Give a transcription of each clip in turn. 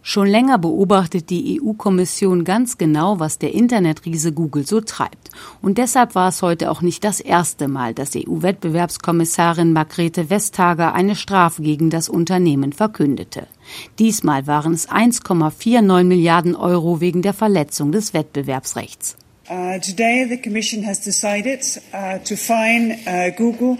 Schon länger beobachtet die EU-Kommission ganz genau, was der Internetriese Google so treibt. Und deshalb war es heute auch nicht das erste Mal, dass EU-Wettbewerbskommissarin Margrethe Vestager eine Strafe gegen das Unternehmen verkündete. Diesmal waren es 1,49 Milliarden Euro wegen der Verletzung des Wettbewerbsrechts. Today the Commission has decided to fine Google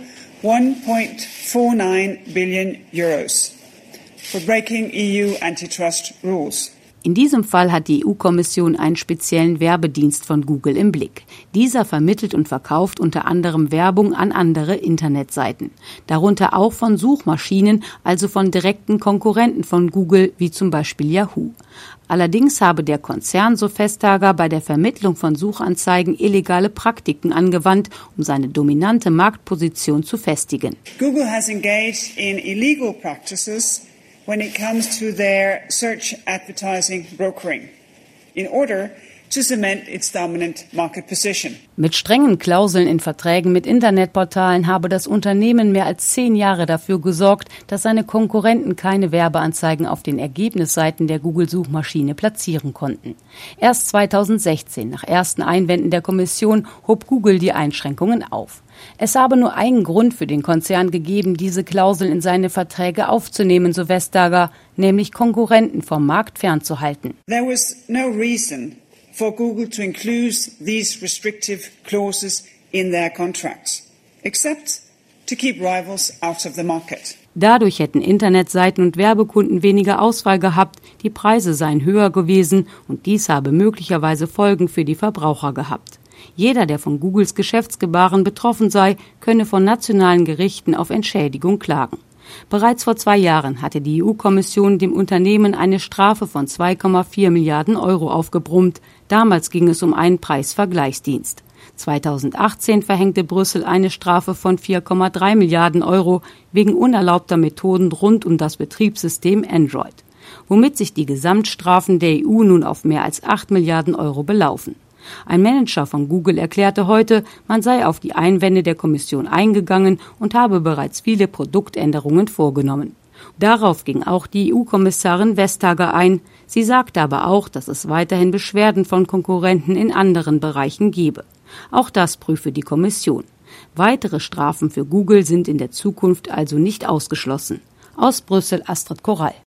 1.49 billion euros. For breaking EU antitrust rules. In diesem Fall hat die EU-Kommission einen speziellen Werbedienst von Google im Blick. Dieser vermittelt und verkauft unter anderem Werbung an andere Internetseiten. Darunter auch von Suchmaschinen, also von direkten Konkurrenten von Google, wie zum Beispiel Yahoo. Allerdings habe der Konzern, so Vestager, bei der Vermittlung von Suchanzeigen illegale Praktiken angewandt, um seine dominante Marktposition zu festigen. Google has engaged in illegal practices when it comes to their search advertising brokering, in order to cement its dominant market position. Mit strengen Klauseln in Verträgen mit Internetportalen habe das Unternehmen mehr als 10 Jahre dafür gesorgt, dass seine Konkurrenten keine Werbeanzeigen auf den Ergebnisseiten der Google-Suchmaschine platzieren konnten. Erst 2016, nach ersten Einwänden der Kommission, hob Google die Einschränkungen auf. Es habe nur einen Grund für den Konzern gegeben, diese Klauseln in seine Verträge aufzunehmen, so Vestager, nämlich Konkurrenten vom Markt fernzuhalten. There was no reason for Google to include these restrictive clauses in their contracts, except to keep rivals out of the market. Dadurch hätten Internetseiten und Werbekunden weniger Auswahl gehabt, die Preise seien höher gewesen und dies habe möglicherweise Folgen für die Verbraucher gehabt. Jeder, der von Googles Geschäftsgebaren betroffen sei, könne von nationalen Gerichten auf Entschädigung klagen. Bereits vor 2 Jahren hatte die EU-Kommission dem Unternehmen eine Strafe von 2,4 Milliarden Euro aufgebrummt. Damals ging es um einen Preisvergleichsdienst. 2018 verhängte Brüssel eine Strafe von 4,3 Milliarden Euro wegen unerlaubter Methoden rund um das Betriebssystem Android, womit sich die Gesamtstrafen der EU nun auf mehr als 8 Milliarden Euro belaufen. Ein Manager von Google erklärte heute, man sei auf die Einwände der Kommission eingegangen und habe bereits viele Produktänderungen vorgenommen. Darauf ging auch die EU-Kommissarin Vestager ein. Sie sagte aber auch, dass es weiterhin Beschwerden von Konkurrenten in anderen Bereichen gebe. Auch das prüfe die Kommission. Weitere Strafen für Google sind in der Zukunft also nicht ausgeschlossen. Aus Brüssel, Astrid Korall.